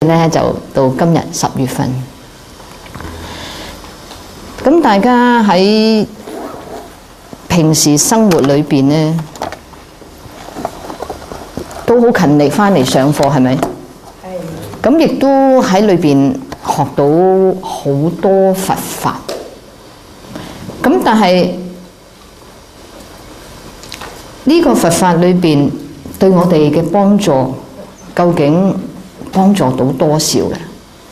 咧就到今日10月份。咁大家喺平時生活裏邊咧，都好勤力翻嚟上課，係咪？係。咁亦都喺裏邊學到好多佛法。咁但係呢個佛法裏邊對我哋嘅幫助，究竟幫助到多少咧？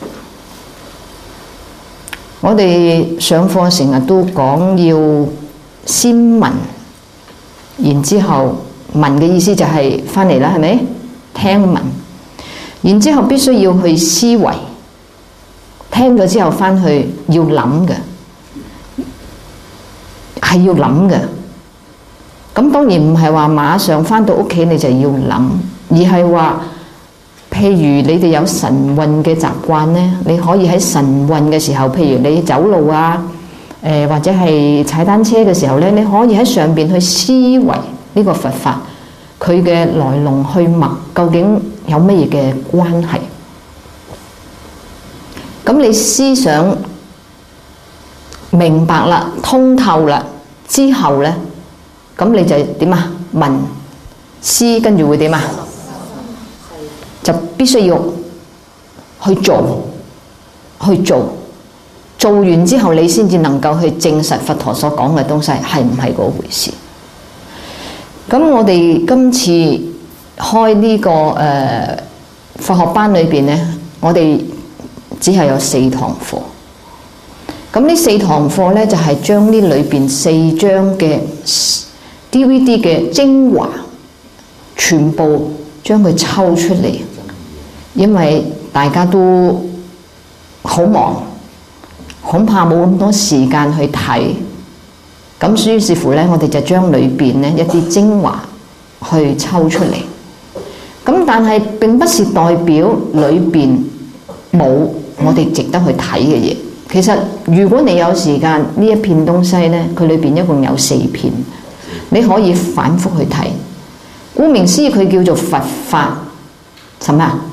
我哋上課成日都講要先聞，然之後聞嘅意思就係翻嚟啦，係咪？聽聞，然之後必須要去思維，聽咗之後翻去要諗嘅，係要諗嘅。咁當然唔係話馬上翻到屋企你就要諗，而係話，譬如你哋有晨運嘅習慣呢，你可以喺晨運嘅時候，譬如你走路啊，或者係踩單車嘅時候呢，你可以喺上邊去思維呢個佛法，佢嘅來龍去脈，究竟有乜嘢嘅關係？咁你思想明白啦、通透啦之後呢，咁你就點啊？聞思，跟住會點啊？就必須要去做，做完之後，你先至能夠去證實佛陀所講嘅東西係唔係嗰回事。咁我哋今次開呢個佛學班裏邊呢，我哋只係有4堂課。咁呢4堂課呢，就係將呢裏邊4張嘅 DVD 嘅精華，全部將佢抽出嚟。因為大家都好忙，恐怕冇咁多時間去睇，咁於是乎呢，我哋就將裏邊呢一啲精華去抽出嚟。咁但係並不是代表裏邊冇我哋值得去睇嘅嘢。其實如果你有時間，呢一片東西呢，佢裏邊一共有4片，你可以反覆去睇。顧名思義，佢叫做佛法，什麼啊？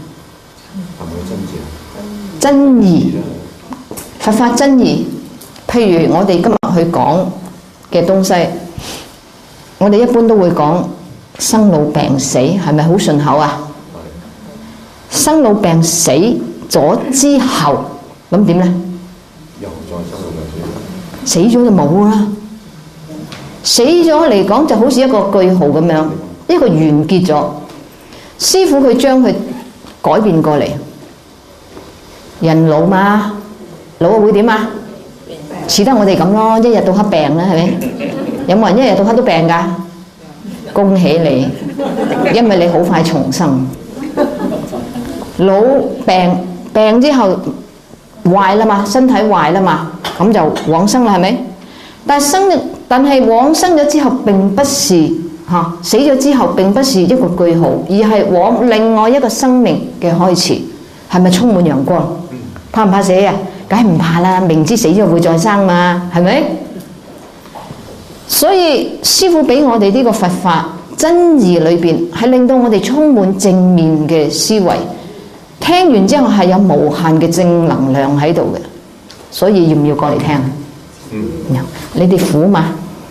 真義，佛法真義。譬如我哋今日去講嘅東西，我哋一般都會講生老病死，係咪好順口啊？生老病死咗之後，咁點呢？又再生老病死，死咗就冇啦。死咗嚟講就好似一個句號咁樣，一個完結咗。師父佢將佢改變過嚟。人老嘛，老會點啊？似得我哋咁咯，一日到黑病啦，係咪？有冇人一日到黑都病㗎？恭喜你，因為你好快重生。老病之後壞啦嘛，身體壞啦嘛，咁就往生啦，係咪？但係往生咗之後並不是死咗之後並不是一個句號，而係往另外一個生命嘅開始。係咪充滿陽光？怕唔怕死啊？梗係唔怕啦，明知死咗會再生嘛，係咪？所以師父俾我哋呢個佛法真義裏邊，係令到我哋充滿正面嘅思維。聽完之後係有無限嘅正能量喺度嘅，所以要唔要過嚟聽？你哋苦嘛？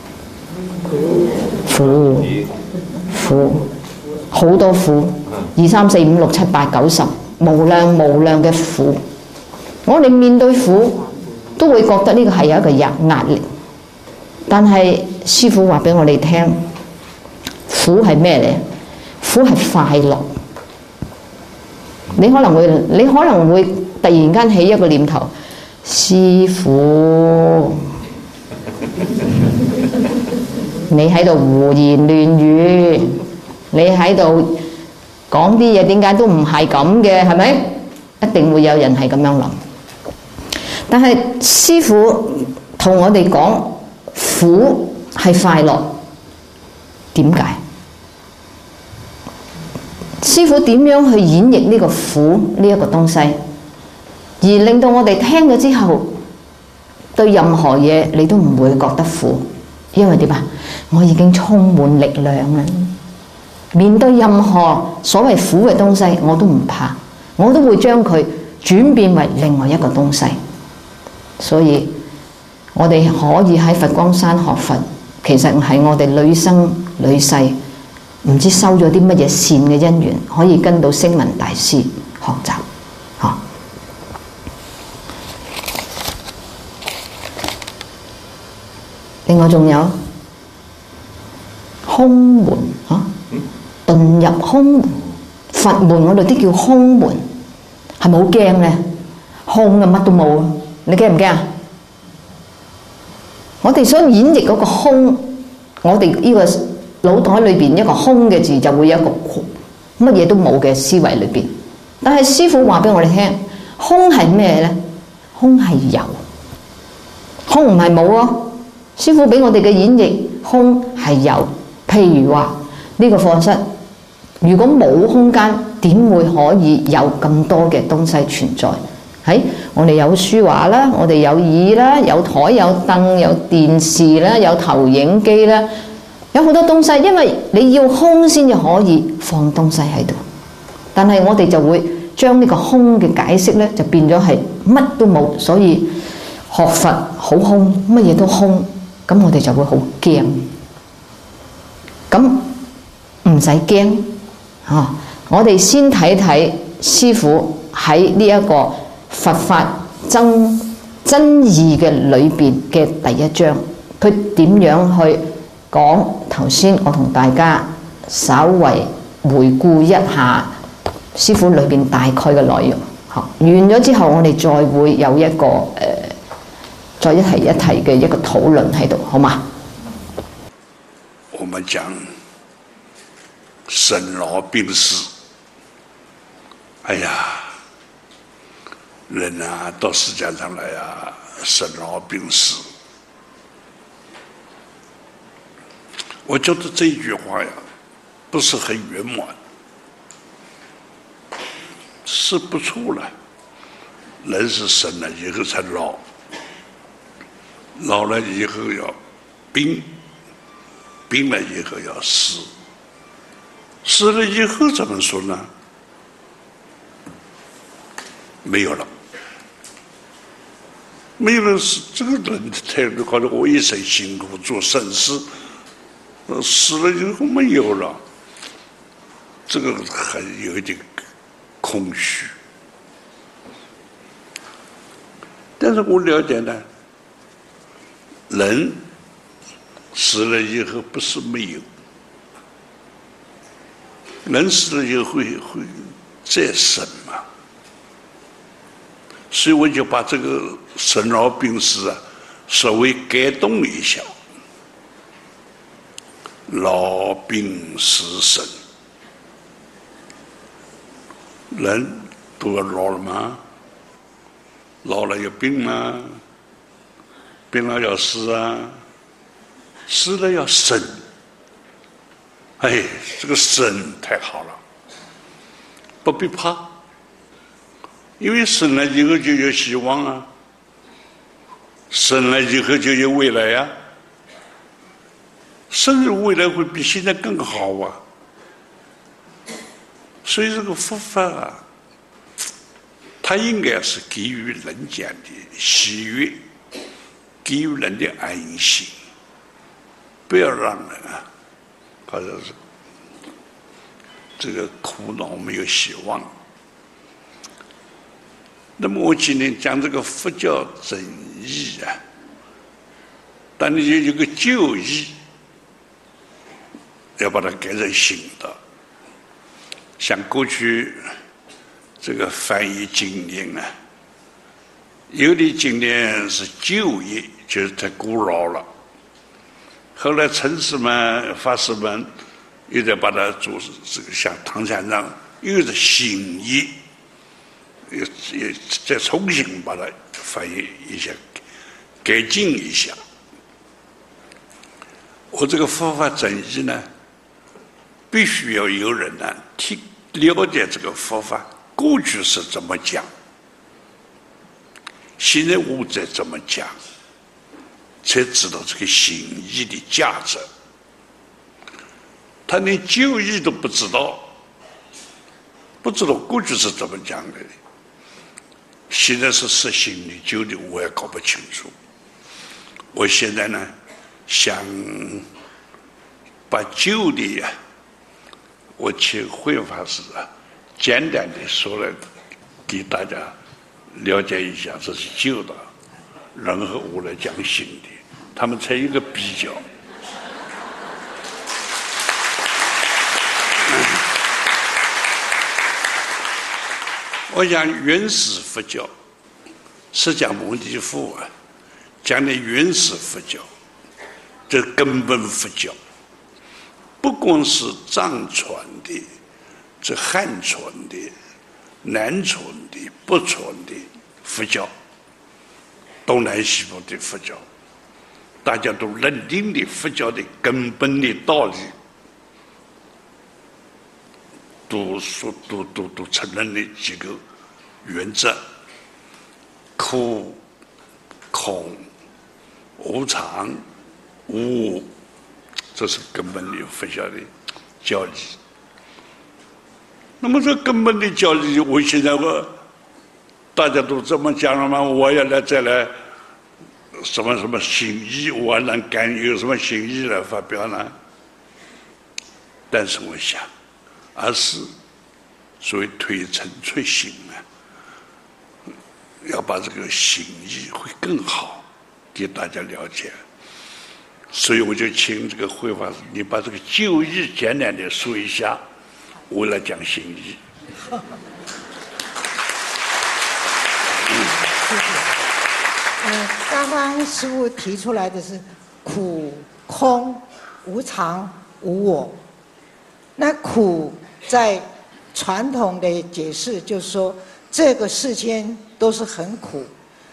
苦，好多苦，2、3、4、5、6、7、8、9、10，無量嘅苦。我哋面對苦都會覺得呢個係有一個壓力，但係師父話俾我哋聽，苦係咩呢？苦係快樂。你可能會突然間起一個念頭，師父，你喺度胡言亂語，你喺度講啲嘢點解都唔係咁嘅，係咪？一定會有人係咁樣諗。但係師父同我哋講，苦係快樂，點解？師父點樣去演繹呢個苦呢一個東西，而令到我哋聽咗之後，對任何嘢你都唔會覺得苦，因為點啊？我已經充滿力量啦，面對任何所謂苦嘅東西我都唔怕， 我都會將佢轉變為另外一個東西。所以我哋可以喺佛光山學佛，其實係我哋累生累世唔知收咗啲乜嘢善嘅因緣，可以跟到星雲大師學習。另外仲有空門遁入空門，佛門我哋啲叫空門，係咪好驚咧？空啊，乜都冇，你驚唔驚啊？我哋想演繹嗰個空，我哋呢個腦袋裏邊一個空嘅字就會有一個乜嘢都冇嘅思維裏邊。但係師父話俾我哋聽，空係咩咧？空係有，空唔係冇啊。師父俾我哋嘅演繹，空係有。譬如話呢個課室，如果冇空間，點會可以有咁多嘅東西存在？係我哋有書畫啦，我哋有椅啦，有台有凳，有電視啦，有投影機啦，有好多東西。因為你要空先至可以放東西喺度，但係我哋就會將呢個空嘅解釋咧，就變咗係乜都冇。所以學佛好空，乜嘢都空，咁我哋就會好驚。咁唔使驚啊！我哋先睇睇師父喺呢一個佛法真義嘅裏邊嘅第一章，佢點樣去講？頭先我同大家稍為回顧一下師父裏邊大概嘅內容。好，完咗之後，我哋再會有一個再一題一題嘅一個討論喺度，好嗎？ 我們講生老病死，哎呀，人啊到世界上來啊，生老病死。我覺得這一句話呀，不是很圓滿，說不出來。人是生了以後才老，老了以後要病，病了以後要死，死了以後怎麼說呢？沒有了，沒有了，這個人才搞得我一生辛苦做善事，死了以後沒有了，這個還有一點空虛。但是我了解呢，人死了以後不是沒有，人死了以後會再生嘛，所以我就把這個生老病死啊稍微改動一下，老病死生，人都要老了嗎？老了有病嗎？病了要死啊，死了要生。哎，這個生太好了，不必怕，因為生了以後就有希望啊，生了以後就有未來啊，生日未來會比現在更好啊。所以這個佛法啊，它應該是給予人間的喜悅，給予人的安心，不要讓人啊好像是這個苦惱沒有希望。那麼我今天講這個佛教真義啊，但你有個舊義，要把它改成新的。像過去這個翻譯經典啊，有的經典是舊義，就是太古老了。後來禅師們、法師們又在把它做這個，像唐三藏又是新義，也再重新把它翻譯一下，改進一下。我這個佛法真義呢，必須要有人呢了解這個佛法過去是怎麼講，現在我再怎麼講，才知道這個新義的價值。他連舊義都不知道， 不知道过去是怎么讲的，现在是实行的，旧的我也搞不清楚。我现在呢，想把旧的呀，我请慧法师简单的说来给大家了解一下，这是旧的，然后我来讲新的，他们才有一个比较。我讲原始佛教，释迦牟尼佛讲的原始佛教，这根本佛教，不光是藏传的、这汉传的、南传的、北传的佛教，东南西北的佛教，大家都认定的佛教的根本的道理，都承认的几个原则：苦、空、无常、无我，这是根本的佛教的教理。那么这根本的教理，我现在大家都这么讲了吗？我也再来什么新意，我能敢有什么新意来发表呢？但是我想，而是所谓推陈出新要把这个新意会更好给大家了解。所以我就请这个慧法师，你把这个旧义简单的说一下，我来讲新义。 谢谢。刚刚师父提出来的是苦、空、无常、无我。那苦在传统的解释就是说，这个世间都是很苦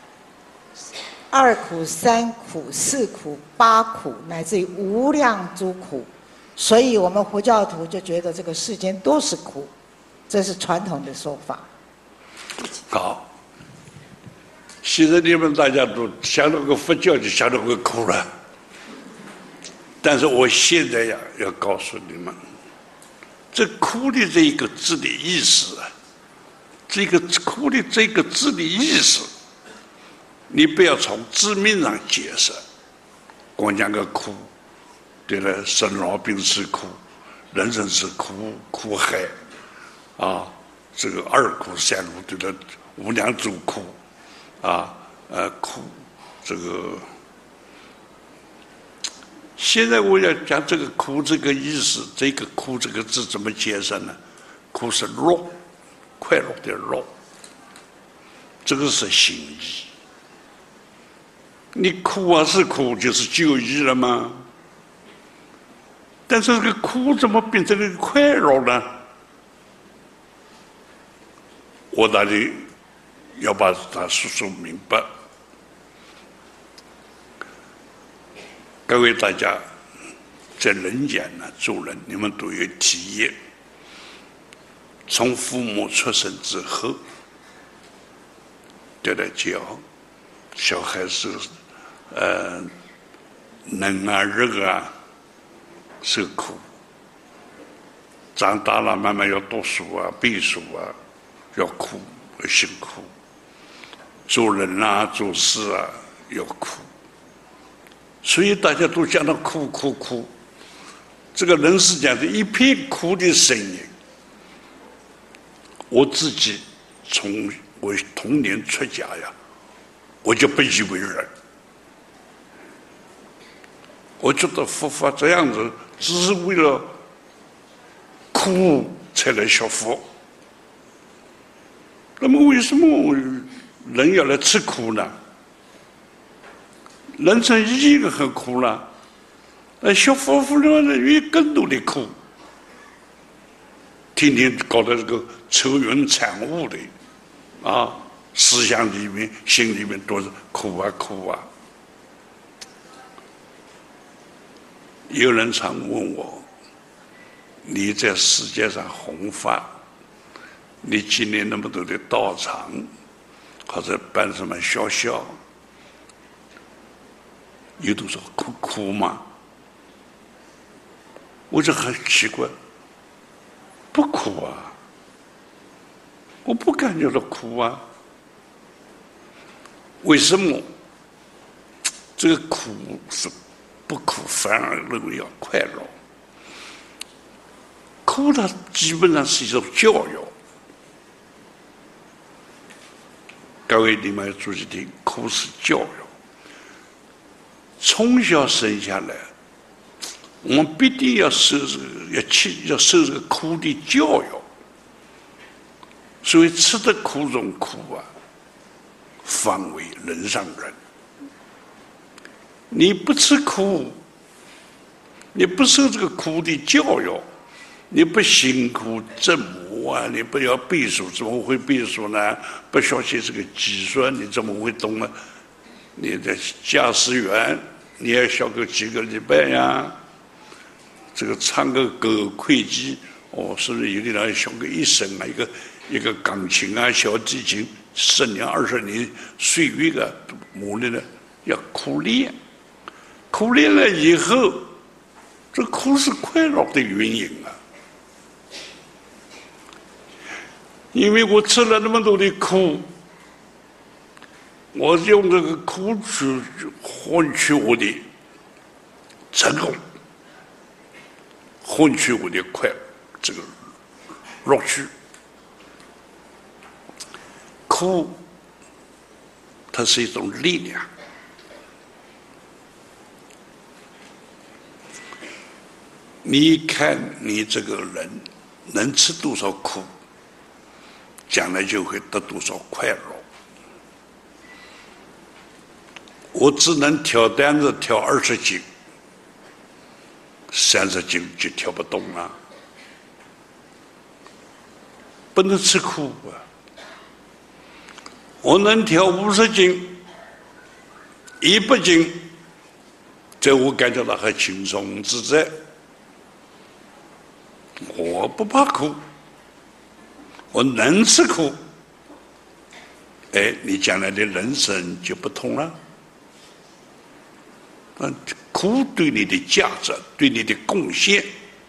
，2苦、3苦、4苦、8苦，乃至于无量诸苦。所以我们佛教徒就觉得这个世间都是苦，这是传统的说法。 好，现在你们大家都想到个佛教就想到个苦了，但是我现在要告诉你们，这苦的这一个字的意思这个苦的这个字的意思，你不要从字面上解释，光讲个苦，对了，生老病死苦，人生是苦海这个2苦3苦，对了，无量诸苦苦这个。现在我要讲这个苦这个意思，这个苦这个字怎么解释呢？苦是乐，快乐的乐，这个是心意。你苦是苦，就是旧义了吗？但是这个苦怎么变成了快乐呢？我那里要把它说明白。各位大家在人间做人，你们都有体验。从父母出生之后，对了教小孩是冷热是苦，长大了慢慢要读书背书要苦，辛苦。做人做事要苦。所以大家都讲到苦苦苦，这个人世间是一片苦的声音。我自己从我童年出家我就不以为然。我觉得佛法这样子，只是为了苦才来学佛。那么为什么人要来吃苦呢？人生已经很苦了，学佛法的人更多的苦，天天搞得这个愁云惨雾的，思想里面、心里面都是苦苦。有人常问我：“你在世界上弘法，你今年那么多的道场，或者办什么学校？”有多少苦吗？我就很奇怪，不苦我不感觉到苦啊。为什么？这个苦是不苦，反而认为要快乐。苦它基本上是一种教育。各位，你们要注意听，苦是教育。从小生下来，我们必定要受这个苦的教育。所以吃得苦中苦啊，方为人上人。你不吃苦，你不受这个苦的教育，你不辛苦折磨啊，你不要背书，怎么会背书呢？不学习这个计算，你怎么会懂呢？你的驾驶员，你要学个几个礼拜呀？这个唱个歌，会计，甚至有的人学个一生啊，一个钢琴啊，小提琴，10年20年岁月啊，磨练了，要苦练。苦练了以后，这苦是快乐的原因啊。因为我吃了那么多的苦，我用这个苦去换取我的成功，换取我的快乐，这个乐趣。苦，它是一种力量。你看你这个人能吃多少苦，将来就会得多少快乐。我只能挑担子挑20斤，30斤就挑不动了，不能吃苦啊。我能挑50斤、100斤，这我感觉到很轻松自在。我不怕苦，我能吃苦。你将来的人生就不同了。苦对你的价值、对你的贡献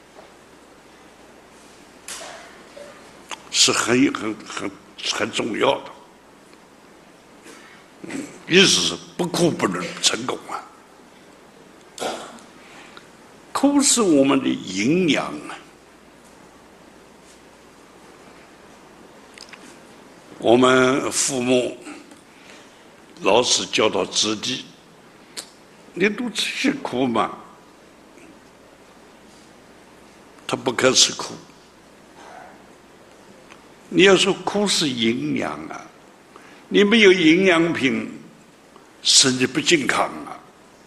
是很重要的。意思是不苦不能成功啊。苦是我们的营养啊。我们父母、老师教导子弟，你都吃些苦嘛，他不可吃苦。你要说苦是营养啊，你没有营养品，身体不健康啊。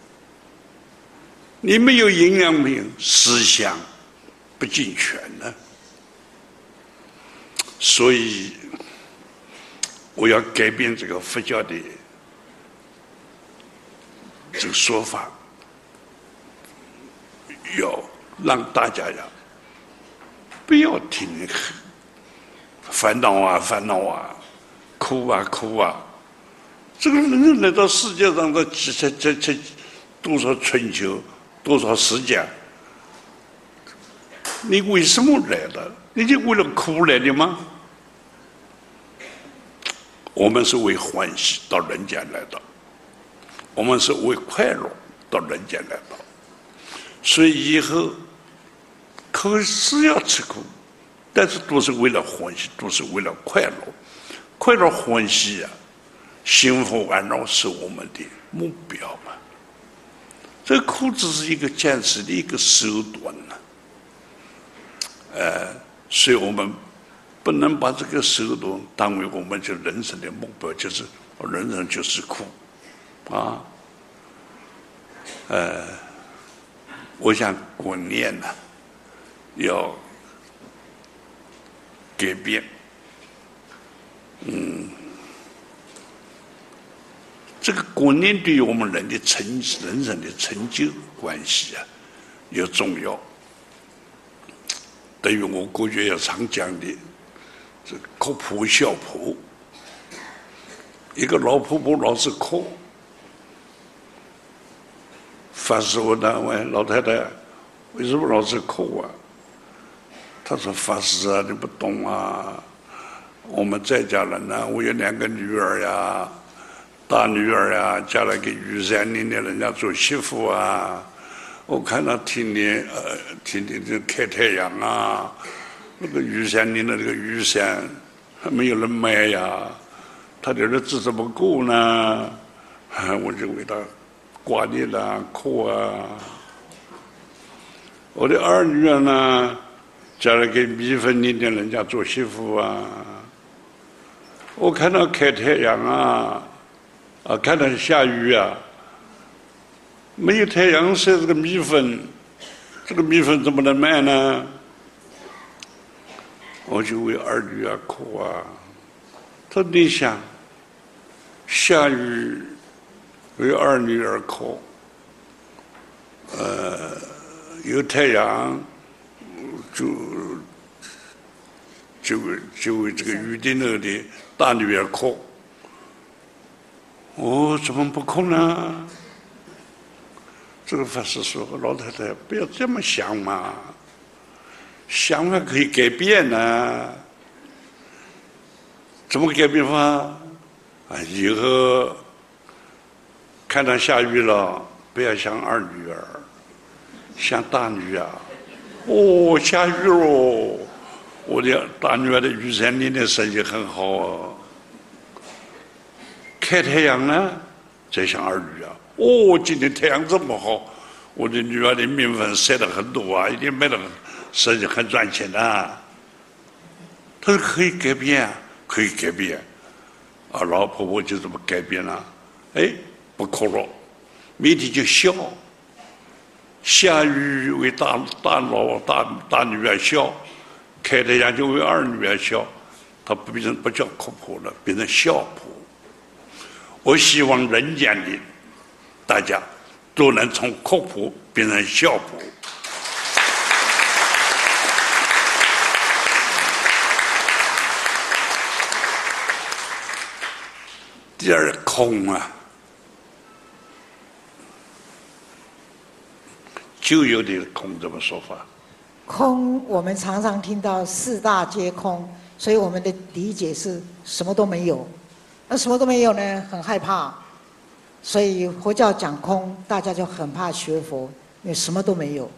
你没有营养品，思想不健全呢。所以我要改变这个佛教的这个说法，要让大家呀不要听烦恼啊烦恼啊，哭啊哭啊。这个人来到世界上的这多少春秋，多少时间，你为什么来的？你就为了哭来的吗？我们是为欢喜到人间来的，我们是为快乐到人间来的。所以以后可是要吃苦，但是都是为了欢喜，都是为了快乐。快乐欢喜啊，幸福安乐是我们的目标嘛。这苦只是一个坚持的一个手段呢。所以我们不能把这个手段当为我们就人生的目标，就是人生就是苦啊。我想观念呢要改变。这个观念对于我们人生的成就关系啊，也重要。等于我过去也常讲的，这哭婆笑婆，一个老婆婆老是哭，法师问他：“喂，老太太，为什么老是哭啊？”他说：“法师啊，你不懂啊， 我们在家人呢，我有2个女儿呀，大女儿呀，嫁了给玉山里的人家做媳妇啊。我看到天天这开太阳啊，那个玉山林的这个玉山还没有人买呀，他的日子怎么过呢？我就为他挂念啊，哭啊。我的2女儿呢，嫁了给米粉里的人家做媳妇啊。我看到开太阳啊，看到下雨啊，没有太阳晒这个米粉，这个米粉怎么能卖呢？我就为2女儿哭啊。他你想，下雨为2女儿哭，有太阳就为这个预定了的大女儿哭。我怎么不哭呢？这个法师说：“老太太，不要这么想嘛，想法可以改变呢。怎么改变法？以后看到下雨了，不要想2女儿，想大女儿。哦，下雨喽！我的大女儿的玉山林的生意很好啊。开太阳呢，再想2女儿。哦，今天太阳这么好，我的女儿的面粉晒得很多啊，一定卖得生意很赚钱啊。他说可以改变啊，可以改变。老婆婆就这么改变了。不哭了，每天就笑。下雨为大女儿笑，开太阳就为2女儿笑。她不叫哭婆了，变成笑婆。我希望人间里大家都能从哭婆变成笑婆。第二，空啊，就有的空这么说法。 空，我们常常听到4大皆空，所以我们的理解是什么都没有。那什么都没有呢，很害怕。所以佛教讲空，大家就很怕学佛，因为什么都没有。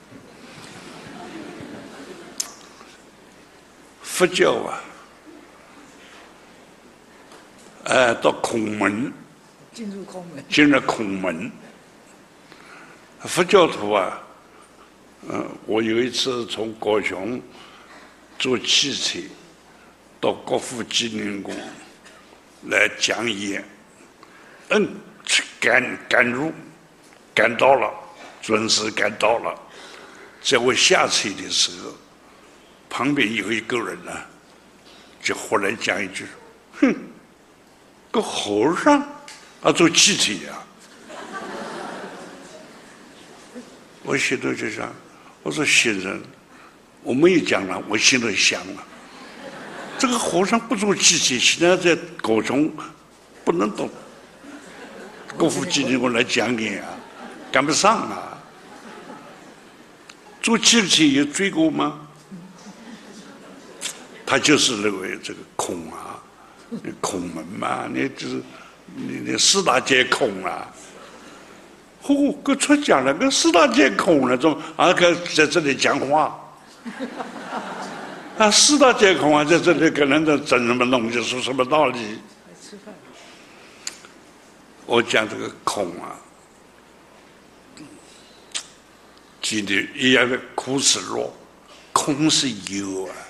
佛教到空门， 进入空门。 进了空门。佛教徒我有一次从高雄坐汽车到国父纪念馆来讲演，赶到了，准时赶到了。在我下车的时候，旁边有一个人呢，就忽然讲一句：“哼，个和尚坐汽车呀！”我心头就想，我说先生，我没有讲了，我心头想了，这个和尚不坐汽车，现在在高雄不能到国父纪念馆来讲演啊，赶不上啊。坐汽车有罪过吗？他就是认为这个空啊，空门嘛，你4大皆空啊。个出家了，个4大皆空了，怎么个在这里讲话？4大皆空在这里跟人家争什么东西，说什么道理？我讲这个空记得一样的苦是乐，空是有啊。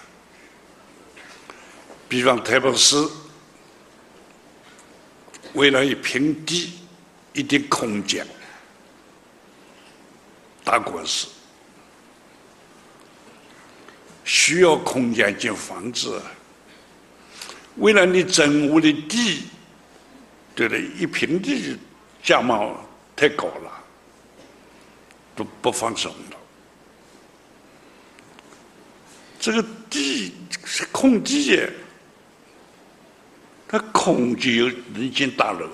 比方台北市为了一平地一点空间打官司，需要空间建房子，为了你争我的地，对了，一平地价码太高了，都不放手了。这个地是空地耶，它空就有人建大楼。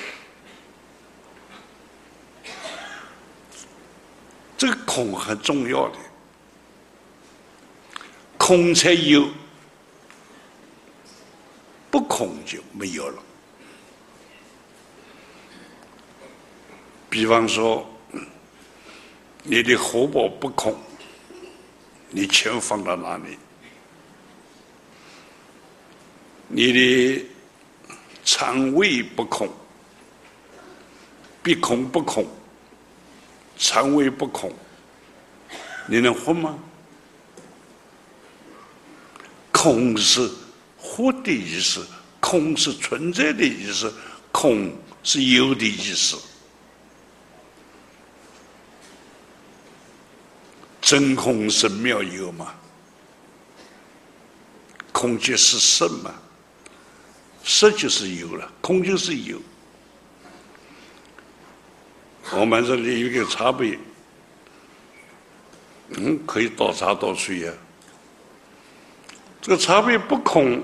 这个空很重要的，空才有就没有了。比方说，你的荷包不空，你钱放到哪里？你的肠胃不空，鼻孔不空，肠胃不空，你能活吗？空是活的意思，空是存在的意思，空是有的意思。真空神妙有嘛？空即是色嘛？色就是有了，空就是有。我们这里有一个茶杯，可以倒茶倒水呀。这个茶杯不空，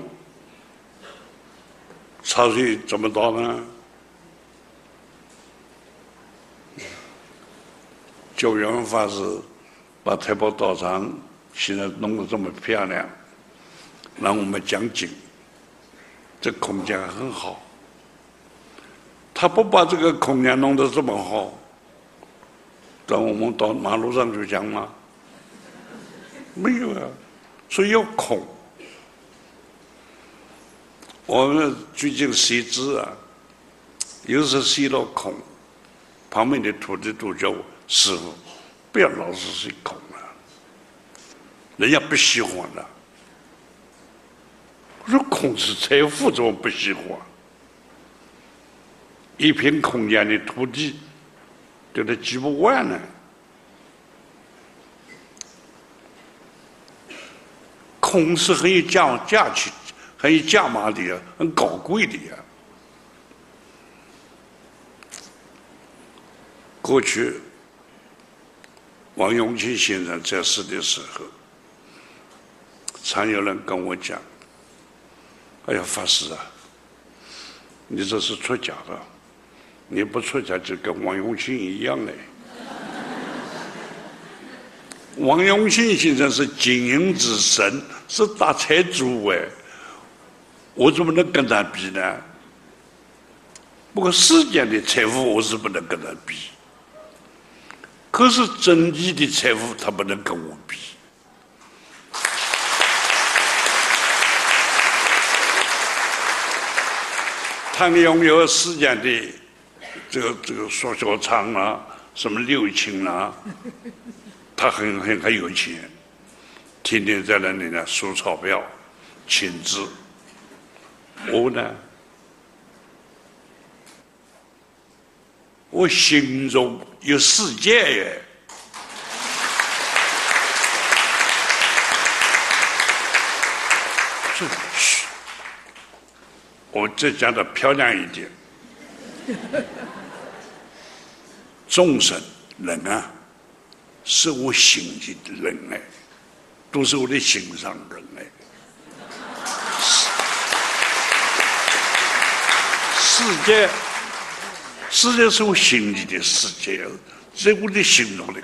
茶水怎么倒呢？九元法师把太保道场现在弄得这么漂亮，让我们讲经，这空间很好。他不把这个空间弄得这么好，让我们到马路上去讲吗？没有啊，所以要空。我们最近写字啊，有时写到空，旁边的徒弟都叫我师父，不要老是写空了，人家不喜欢的。我说空是财富，怎么不喜欢？一片空间的土地，给他几百万呢。空是很有价值、很有价码的呀，很高贵的呀。过去，王永庆先生在世的时候，常有人跟我讲：“哎呀，法师啊，你这是出家的，你不出家就跟王永庆一样嘞。”王永庆先生是经营之神，是大财主哎，我怎么能跟他比呢？不过世间的财富我是不能跟他比，可是真理的财富他不能跟我比。他拥有世间的这个说小唱啊，什么六亲啊，他很有钱，天天在那里呢数钞票、请字。我呢，我心中有世界耶。我这讲的漂亮一点，众生人啊，是我心里的人哎，都是我的心上人哎。世界是我心里的世界，在我的心中的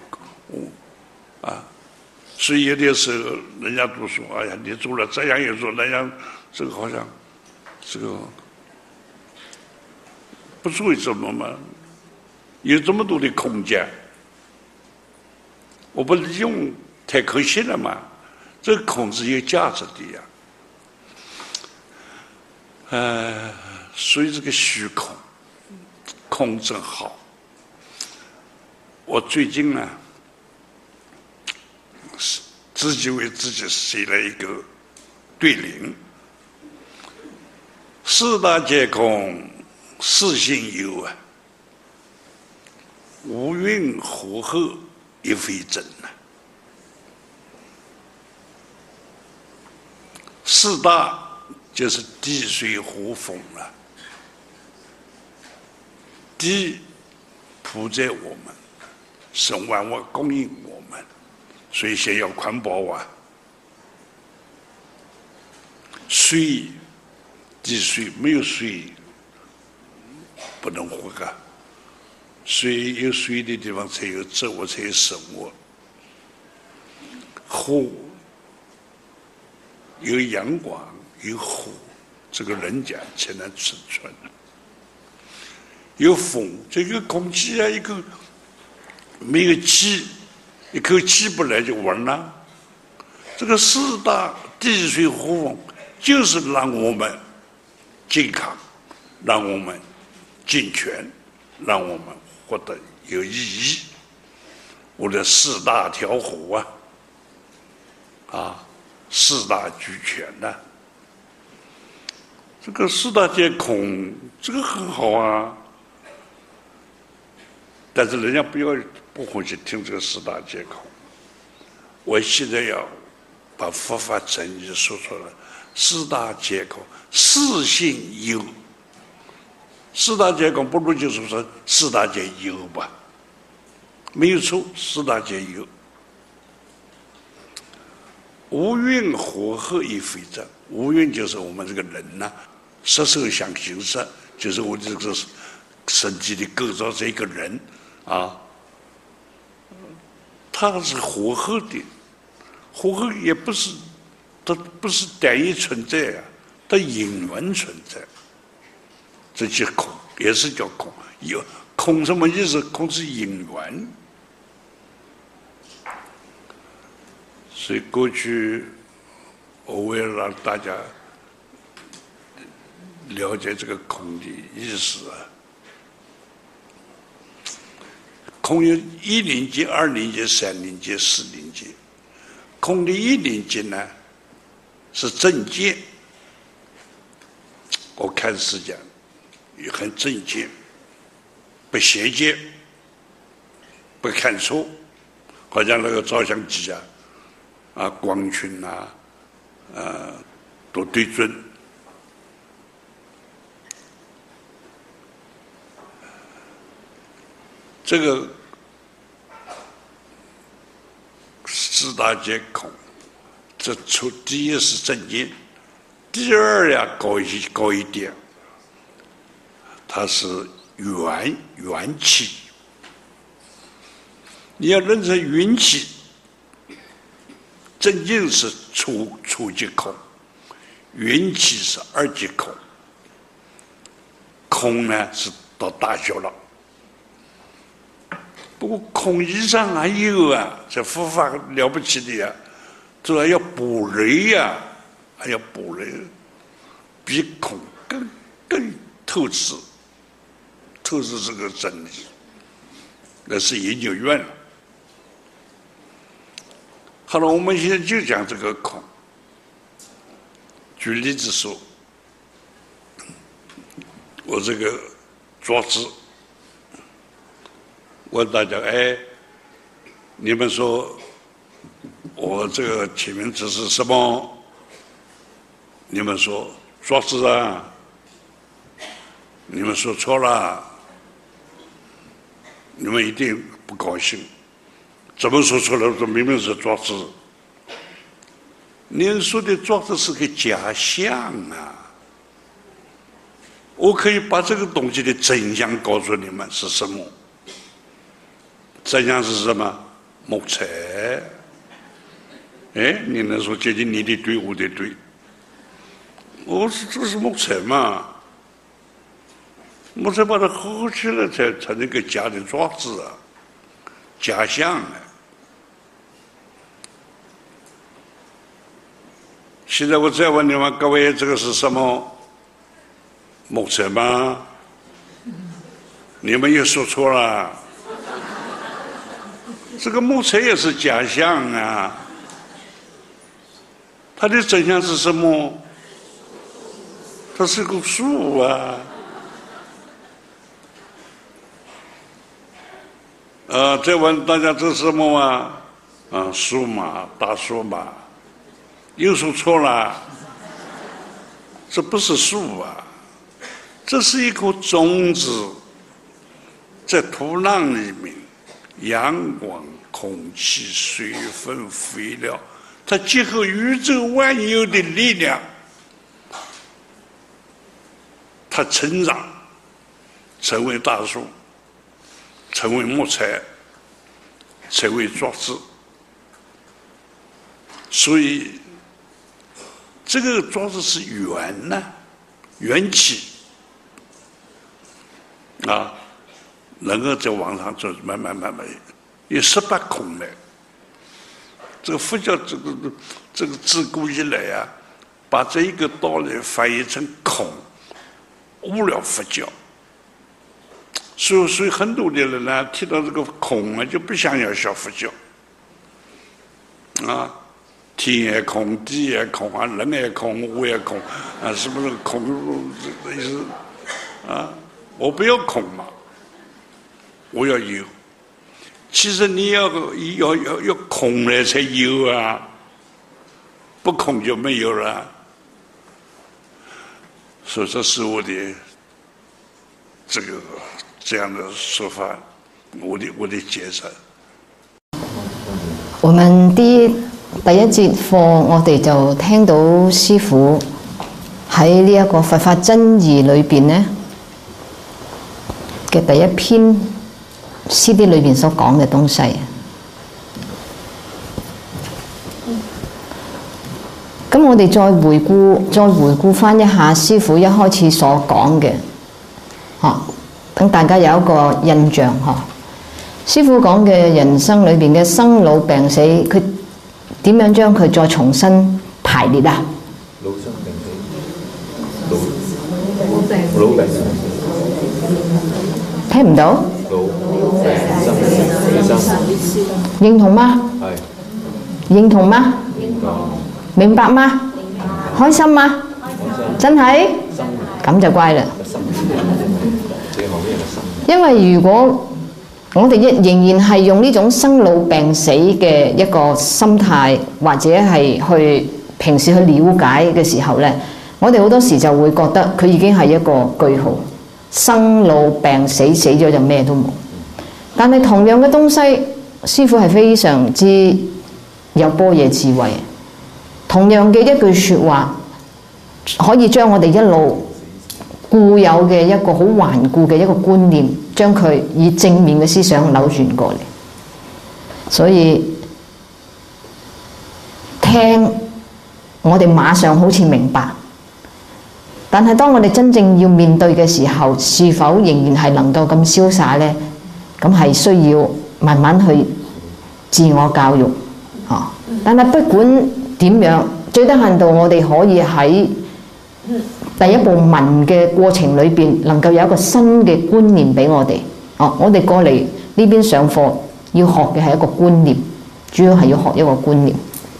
所以有的时候人家都说：“哎呀，你做了这样也做那样，这个好像。”这个不是为什么吗？有这么多的空间，我不利用太可惜了嘛。这个空是有价值的呀。所以这个虚空，空真好。我最近呢，自己为自己写了一个对联。四大皆空，四性有啊，无云火候亦非真啊。四大就是地水火风了，地铺在我们，生万物供应我们，所以先要环保啊。水。地水没有水不能活啊，水有水的地方才有植物，才有生物。火有阳光，有火， 这个人间才能生存。有风，这个空气啊，一个没有气，一口气不来就完了。这个四大地水火风，就是让我们健康，让我们健全，让我们活得有意义。我的四大调和四大俱全呐、这个四大皆空，这个很好啊。但是人家不会去听这个四大皆空。我现在要把佛法真义说出来，四大皆空，四性有。四大皆空不如就说四大皆有吧，没有错，四大皆有。无蕴和合亦非真，无蕴就是我们这个人呐、色受想行识，就是我这个身体的构造这一个人它是和合的，和合也不是，它不是单一存在它因缘存在，这叫空，也是叫空。有空什么意思？空是因缘。所以过去我为了让大家了解这个空的意思空有一灵界、二灵界、三灵界、四灵界。空的一灵界呢是正见，我看世界也很正见，不邪见，不看错，好像那个照相机光群都对准。这个四大皆空，这第一是正见，第二高一点，它是元气。你要认成元气，正见是初级空，元气是二级空，空呢是到大学了。不过空以上还有这佛法了不起的主要要补雷还要补雷，比空更透支这个真理，那是研究院了。好了，我们现在就讲这个空。举例子说，我这个桌子。问大家，你们说我这个起名字是什么？你们说桌子你们说错了，你们一定不高兴。怎么说错了？说明明是桌子。您说的桌子是个假象我可以把这个东西的真相告诉你们是什么。真相是什么？木材。你能说接近你的对，我的对？这是木材嘛？木材把它合起来才能个假的装置假象现在我再问你们各位，这个是什么？木材吗？你们又说错了。这个木材也是假象它的真相是什么？它是个树再问大家这是什么树嘛，大树嘛，又说错了，这不是树这是一颗种子，在土壤里面。阳光、空气、水分、肥料，它结合宇宙万有的力量，它成长，成为大树，成为木材，成为桌子。所以，这个桌子是圆元气啊，能够在往上走，慢慢有18空的。这个佛教这个自古以来啊，把这一个道理翻译成空，误了佛教。所以很多的人呢，提到这个空啊，就不想要学佛教。啊，天也空，地也空啊，人也空，物也空啊，是不是空？这个意思啊，我不要空嘛，我要有。其实你要空了才有啊，不空就没有了。所以这是我的这样的说法，我的解释。 我們第一節課，我哋就聽到師父喺呢一個佛法真義裏邊呢嘅第一篇CD 裏邊所講嘅東西。咁我哋再回顧翻一下師父一開始所講嘅，等大家有一個印象嗬。師父講嘅人生裏邊嘅生老病死，佢點樣將佢再重新排列啊？ 老生病死，老病聽唔到？ 老病生， 認同嗎？係。認同嗎？明白嗎？開心嗎？真係？咁就乖啦。因為如果我哋仍然係用呢種生老病死嘅一個心態，或者係去平時去了解嘅時候呢，我哋好多時就會覺得佢已經係一個句號，生老病死，死咗就咩都冇。但係同樣嘅東西，師父係非常之有般若智慧。同樣嘅一句説話，可以將我哋一路固有嘅一個好頑固嘅一個觀念，將佢以正面嘅思想扭轉過嚟。所以聽我哋馬上好似明白，但係當我哋真正要面對嘅時候，是否仍然係能夠咁瀟灑呢？咁係需要慢慢去自我教育。但係不管點樣，最低限度我哋可以喺第一步聞嘅過程裏邊，能夠有一個新嘅觀念俾我哋。我哋過嚟呢邊上課要學嘅係一個觀念，主要係要學一個觀念。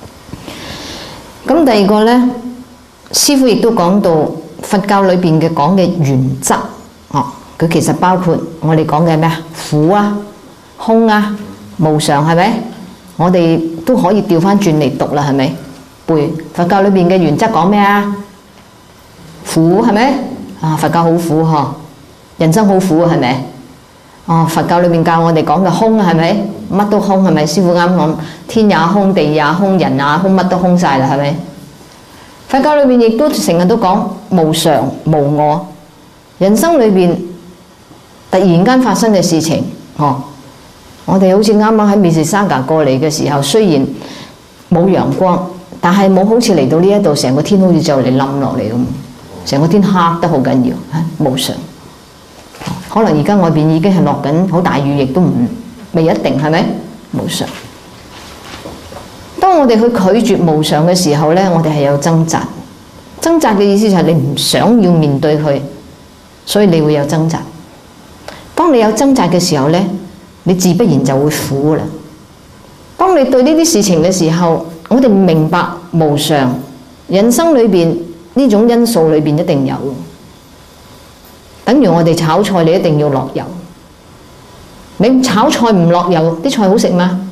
咁第二個呢，師父亦都講到佛教裏邊嘅講嘅原則。佢其實包括我哋講嘅咩啊？苦啊、空啊、無常，係咪？我哋都可以調翻轉嚟讀啦，係咪？背佛教裏邊嘅原則講咩啊？苦係咪？佛教好苦嗬，人生好苦係咪？佛教裏面教我哋講嘅空係咪？乜都空係咪？師父啱講，天也空，地也空，人也空，乜都空晒啦，係咪？佛教裏面亦都成日都講無常無我，人生裏邊突然間發生嘅事情，我哋好似啱啱喺美食沙格過嚟嘅時候，雖然冇陽光，但係冇好似嚟到呢一度，成個天好似就嚟冧落嚟咁。成個天黑得好緊要，無常。可能而家外邊已經係落緊好大雨，亦都未一定，係咪？無常。當我哋去拒絕無常嘅時候呢，我哋係有掙扎。掙扎嘅意思就係你唔想要面對佢，所以你會有掙扎。當你有掙扎嘅時候呢，你自不然就會苦啦。當你對呢啲事情嘅時候，我哋明白無常，人生裏邊呢種因素裏邊一定有，等於我哋炒菜你一定要落油，你炒菜唔落油，啲菜好食嗎？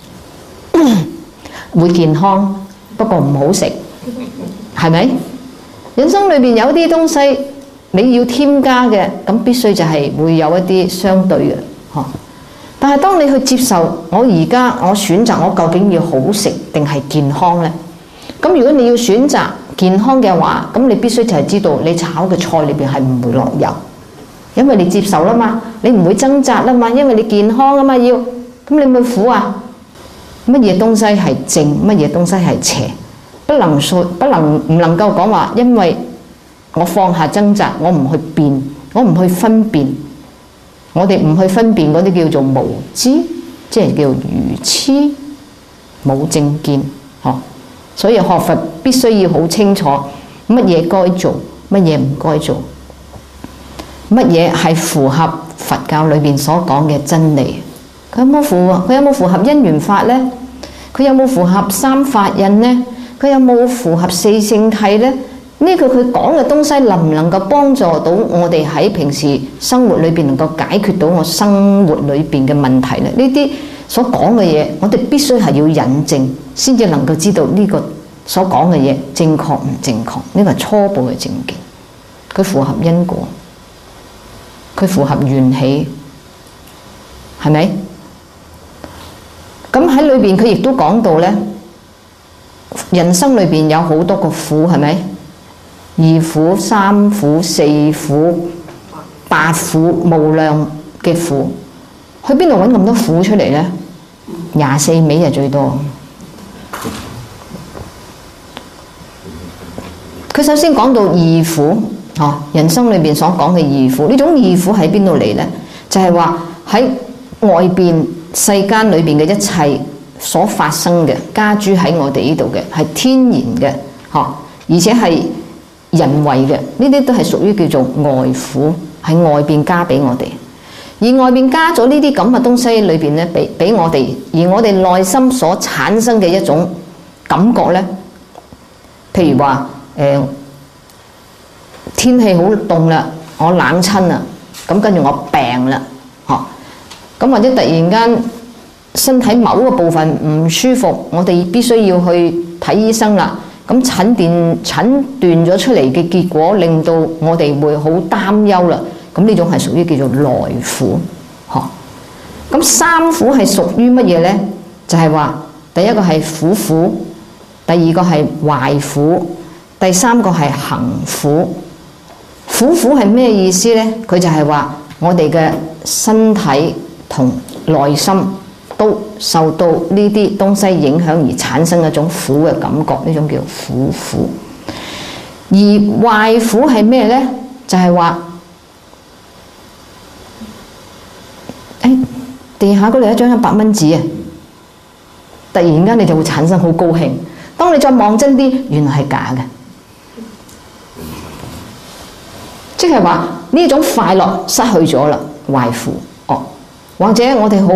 會健康，不過唔好食，係咪？人生裏邊有啲東西你要添加嘅，咁必須就係會有一啲相對嘅，但係當你去接受，我而家我選擇我究竟要好食定係健康呢？咁如果你要選擇健康嘅話，咁你必須就係知道你炒嘅菜裏邊係唔會落油，因為你接受啦嘛，你唔會掙扎啦嘛，因為你健康啊嘛要，咁你咪苦啊？乜嘢東西係正，乜嘢東西係邪，唔能夠講話，因為我放下掙扎，我唔去辨，我唔去分辨，我哋唔去分辨嗰啲叫做無知，即係叫愚痴，冇正見，所以學佛必須要好清楚乜嘢該做，乜嘢唔該做，乜嘢係符合佛教裏邊所講嘅真理。佢有冇符合因緣法呢？佢有冇符合三法印呢？佢有冇符合四聖諦呢？呢個佢講嘅東西能唔能夠幫助到我哋喺平時生活裏邊能夠解決到我生活裏邊嘅問題呢？呢啲所講嘅嘢，我哋必須係要引證，先至能夠知道呢個所講嘅嘢正確唔正確。呢個係初步嘅正見，佢符合因果，佢符合緣起，係咪？咁喺裏邊佢亦都講到呢，人生裏邊有好多個苦，係咪？2苦、3苦、4苦、8苦，無量嘅苦，去邊度揾咁多苦出嚟呢？24味係最多。佢首先講到2苦，人生裏邊所講嘅2苦，呢種2苦喺邊度嚟呢？就係話喺外邊世間裏邊嘅一切所發生嘅，加諸喺我哋呢度嘅係天然嘅，而且係人為嘅，呢啲都係屬於叫做外苦，喺外邊加俾我哋。而外邊加咗呢啲咁嘅東西裏邊咧，俾我哋，而我哋內心所產生嘅一種感覺咧，譬如話天氣好凍啦，我冷親啦，咁跟住我病啦，咁或者突然間身體某個部分唔舒服，我哋必須要去睇醫生啦。咁診斷咗出嚟嘅結果，令到我哋會好擔憂啦。咁呢種係屬於叫做內苦。咁3苦係屬於乜嘢呢？就係話第一個係苦苦，第二個係壞苦，第三個係行苦。苦苦係咩意思呢？佢就係話我哋嘅身體同內心都受到呢啲東西影響而產生一種苦嘅感覺，呢種叫苦苦。而壞苦係咩呢？就係話，地下嗰度有一張100蚊紙啊！突然間你就會產生好高興，當你再望真啲，原來係假嘅，即係話呢種快樂失去咗啦，壞苦。或者我哋好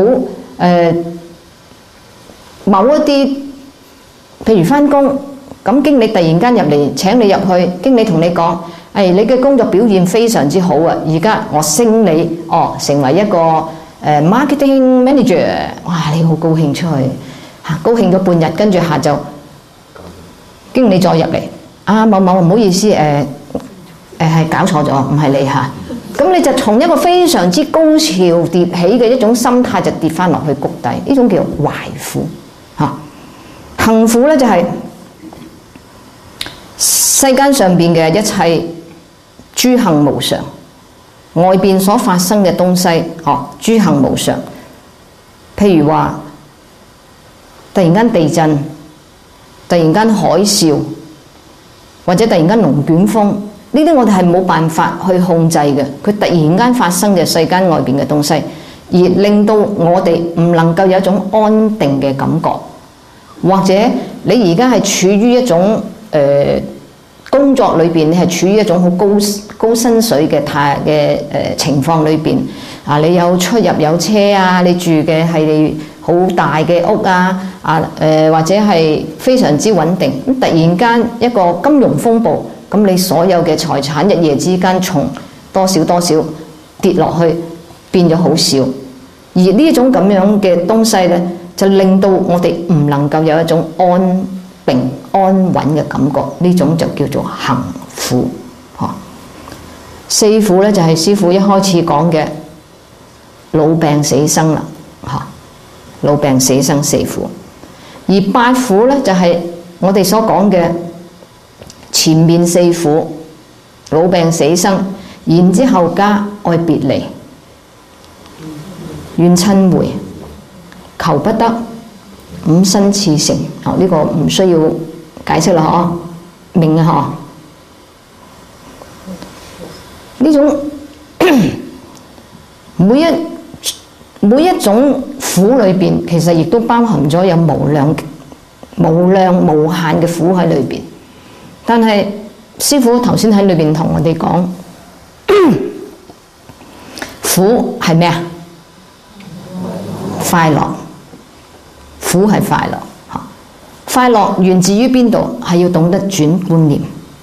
某一啲，譬如返工，咁經理突然間入嚟請你入去，經理同你講：你嘅工作表現非常之好啊！而家我升你，成為一個marketing manager， 哇！你好高興出去高興咗半日，跟住下晝經理再入嚟，某某唔好意思，係搞錯咗，唔係你嚇。咁你就從一個非常之高潮迭起嘅一種心態，就跌翻落去谷底，呢種叫壞苦。行苦咧就係世間上邊嘅一切諸行無常，外邊所發生嘅東西，諸行無常。譬如話突然間地震，突然間海嘯，或者突然間龍捲風。呢啲我哋係冇辦法去控制嘅，佢突然間發生嘅世間外邊嘅東西，而令到我哋唔能夠有一種安定嘅感覺，或者你而家係處於一種工作裏邊，你係處於一種好高薪水嘅情況裏邊你有出入有車啊，你住嘅係好大嘅屋或者係非常之穩定。咁突然間一個金融風暴，咁你所有嘅財產一夜之間從多少跌落去，變咗好少。而呢種咁樣嘅東西呢，就令到我哋唔能夠有一種安定安穩嘅感覺，呢種就叫做行苦。4苦呢，就係師父一開始講嘅老病死生啦，老病死生4苦。而8苦呢，就係我哋所講嘅前面4苦，老病死生，然之後加愛別離、怨親會、求不得、五身熾盛。呢個唔需要解釋啦，明啊？ 呢種每一種苦裏邊，其實亦都包含咗有無量無限嘅苦喺裏邊。但係師父頭先喺裏邊同我哋講，苦係咩啊？快樂，苦係快樂。快樂源自於邊度？係要懂得轉觀念。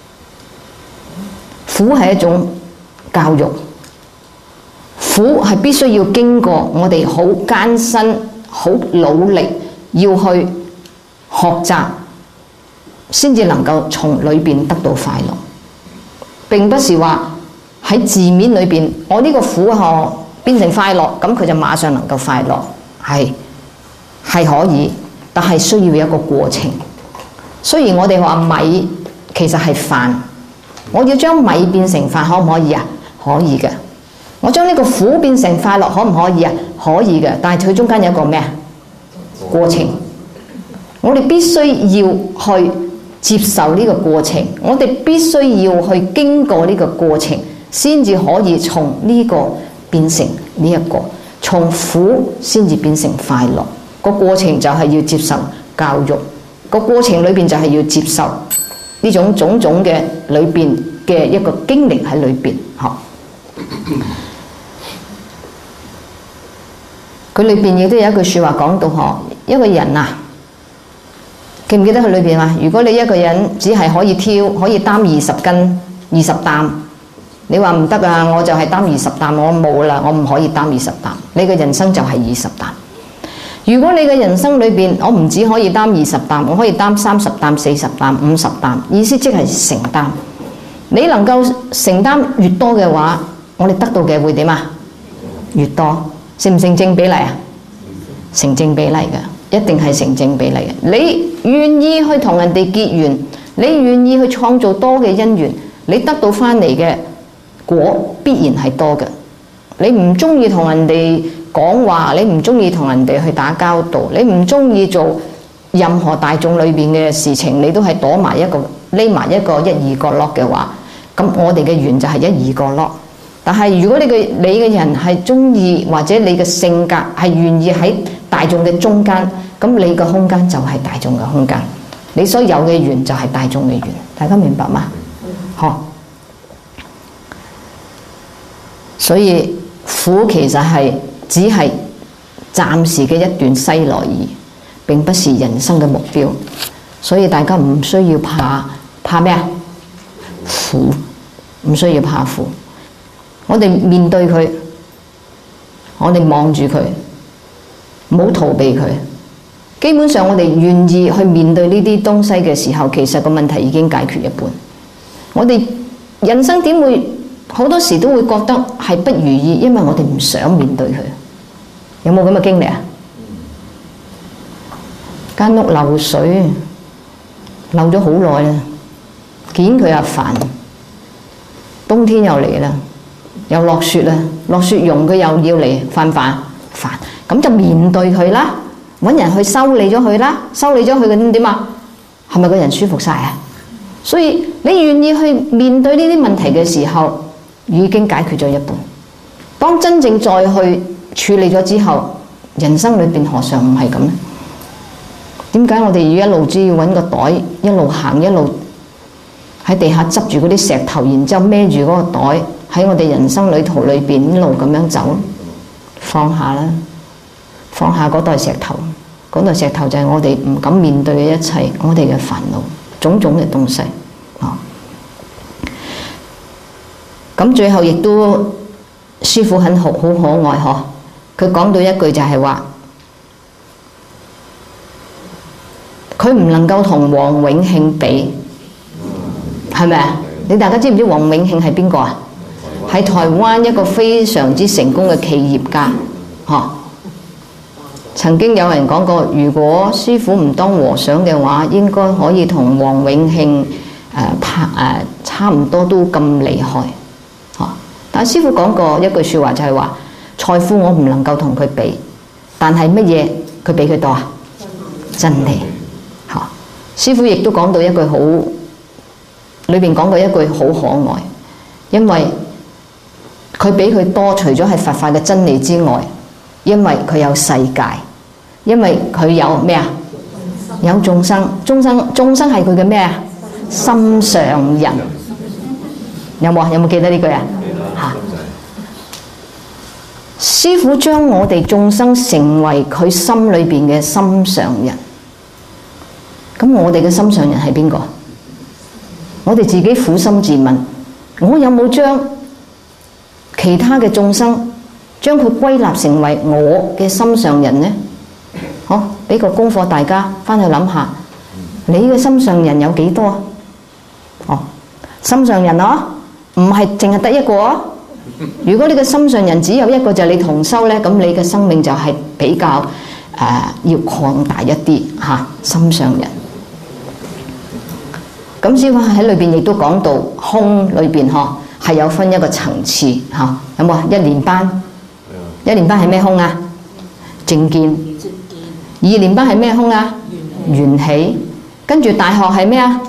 苦係一種教育，苦係必須要經過我哋好艱辛、好努力要去學習，先至能夠從裏邊得到快樂。並不是話喺字面裏邊，我呢個苦變成快樂，咁佢就馬上能夠快樂，係可以，但係需要一個過程。雖然我哋話米其實係飯，我要將米變成飯，可唔可以啊？可以嘅。我將呢個苦變成快樂，可唔可以啊？可以嘅。但係佢中間有一個咩啊？過程。我哋必須要去接受呢個過程，我哋必須要去經過呢個過程，先至可以從呢個變成呢一個，從苦先至變成快樂。個過程就係要接受教育，個過程裏邊就係要接受呢種種種嘅裏邊嘅一個經歷喺裏邊。好，佢裏邊亦都有一句説話講到一個人啊，記唔記得佢裏邊話？如果你一個人只係可以擔20斤20擔，你話唔得啊！我就係擔20擔，我冇啦，我唔可以擔20擔。你嘅人生就係20擔。如果你嘅人生裏邊，我唔只可以擔20擔，我可以擔30擔、40擔、50擔，意思即係承擔。你能夠承擔越多嘅話，我哋得到嘅會點啊？越多，成唔成正比例啊？成正比例嘅，一定係成正比例嘅。你願意去同人哋結緣，你願意去創造多嘅因緣，你得到翻嚟嘅果必然係多嘅。你唔中意同人哋講話，你唔中意同人哋去打交道，你唔中意做任何大眾裏邊嘅事情，你都係匿埋一個一二角落嘅話，咁我哋嘅緣就係一二角落。但係如果你嘅人係中意，或者你嘅性格係願意喺大眾嘅中間，咁你嘅空間就係大眾嘅空間，你所有嘅緣就係大眾嘅緣。大家明白嗎？好，所以苦其實只係暫時嘅一段西來而已，並不是人生嘅目標。所以大家唔需要怕咩啊？苦，唔需要怕苦。我哋面對佢，我哋望住佢，唔好逃避佢。基本上我哋願意去面對呢啲東西嘅時候，其實個問題已經解決一半。我哋人生點會好多時都會覺得係不如意，因為我哋唔想面對佢。有冇咁嘅經歷啊？間屋漏水，漏咗好耐啦，見佢又煩。冬天又嚟啦，又落雪啦，落雪融佢又要嚟，煩唔煩？煩。咁就面對佢啦，揾人去修理咗佢啦，修理咗佢嘅點啊？係咪個人舒服晒啊？所以你願意去面對呢啲問題嘅時候，已經解決咗一半。當真正再去處理咗之後，人生裏邊何嘗唔係咁呢？點解我哋要一路只要揾個袋，一路行，一路喺地下執住嗰啲石頭，然之後孭住嗰個袋喺我哋人生旅途裏邊一路咁樣走？放下啦，放下嗰袋石頭，嗰袋石頭就係我哋唔敢面對嘅一切，我哋嘅煩惱，種種嘅東西。咁最後亦都師父很好可愛嗬，佢講到一句就係話，佢唔能夠同王永慶比，係咪啊？你大家知唔知王永慶係邊個啊？係台灣一個非常之成功嘅企業家，曾經有人講過，如果師父唔當和尚嘅話，應該可以同王永慶差唔多都咁厲害。但係師父講過一句説話，就係話財富我唔能夠同佢比，但係乜嘢佢比佢多啊？真理。師父亦都講到一句好，裏邊講過一句好可愛，因為佢比佢多，除咗係佛法嘅真理之外，因為佢有世界，因為佢有咩啊？有眾生，眾生係佢嘅咩啊？心上人。有冇啊？有冇記得呢句啊？嚇！師父將我哋眾生成為佢心裏邊嘅心上人。咁我哋嘅心上人係邊個？我哋自己苦心自問，我有冇將其他嘅眾生將佢歸納成為我嘅心上人呢？好，俾個功課大家翻去諗下，你嘅心上人有幾多啊？哦，心上人啊，唔係淨係得一個啊。如果你嘅心上人只有一個，就係你同修呢，咁你嘅生命就係比較要擴大一啲嚇，心上人。咁師父喺裏邊亦都講到空裏邊係有分一個層次嚇，有冇啊？一年班係咩空啊？正見。二年班係咩空啊？緣起。跟住大學係咩啊？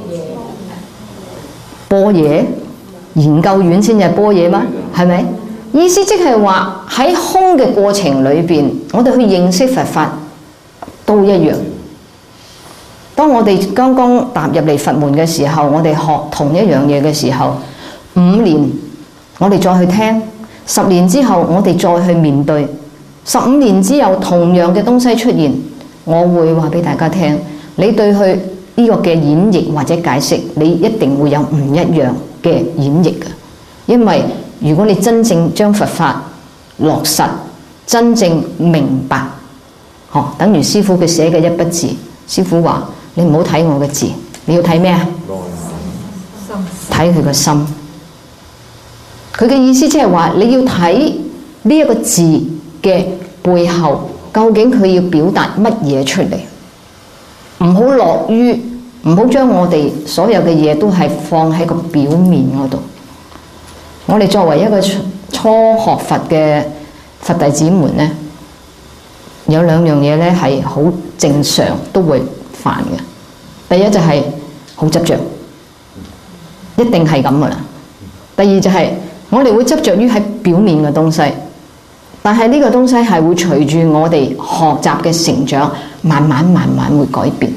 般若。研究院先至係般若嗎？係咪？意思即係話喺空嘅過程裏邊，我哋去認識佛法都一樣。當我哋剛剛踏入嚟佛門嘅時候，我哋學同一樣嘢嘅時候，5年我哋再去聽，10年之後我哋再去面對，15年之後同樣嘅東西出現，我會話俾大家聽，你對佢呢個嘅演繹或者解釋，你一定會有唔一樣嘅演繹嘅。因為如果你真正將佛法落實，真正明白，等於師父佢寫嘅一筆字，師父話你唔好睇我嘅字，你要睇咩啊？睇佢個心。佢嘅意思即係話你要睇呢一個字嘅背後，究竟佢要表達乜嘢出嚟？唔好落於，唔好將我哋所有嘅嘢都係放喺個表面嗰度。我哋作為一個初學佛嘅佛弟子們呢，有2樣嘢呢係好正常都會煩嘅。第一就係好執着，一定係咁噶啦。第二就係我哋會執着於喺表面嘅東西，但係呢個東西係會隨住我哋學習嘅成長，慢慢會改變。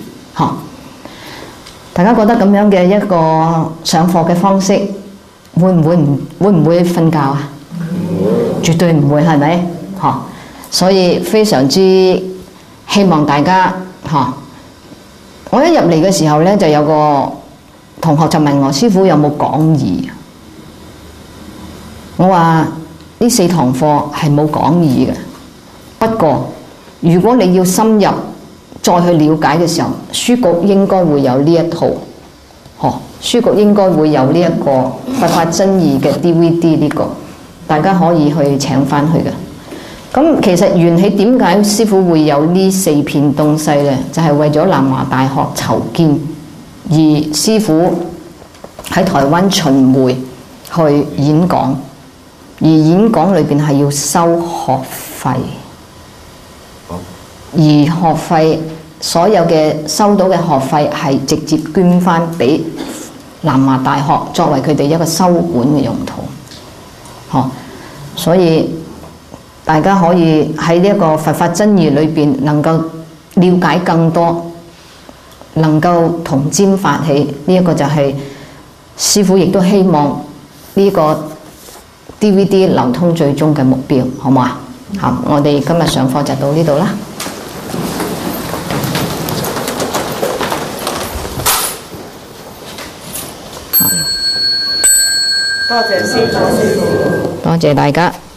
大家覺得咁樣嘅一個上課嘅方式，會唔會瞓覺啊？絕對唔會，係咪？所以非常之希望大家我一入嚟嘅時候呢，就有個同學就問我：師父有冇講義？我話呢4堂課係冇講義嘅。不過如果你要深入再去了解嘅時候，書局應該會有呢一套。書局應該會有呢一個佛法真義嘅 DVD 呢個，大家可以去請翻去嘅。咁其實緣起點解師父會有呢4片東西呢？就係為咗南華大學籌建，而師父喺台灣巡迴去演講，而演講裏邊係要收學費，而學費所有嘅收到嘅學費係直接捐翻俾南華大學作為佢哋一個修館嘅用途。所以大家可以喺呢一個佛法真義裏邊能夠了解更多，能夠同沾發起，呢一個就係師父亦都希望呢個 DVD 流通最終嘅目標，好唔好啊？好，我哋今日上課就到呢度啦。多謝師父，多謝大家。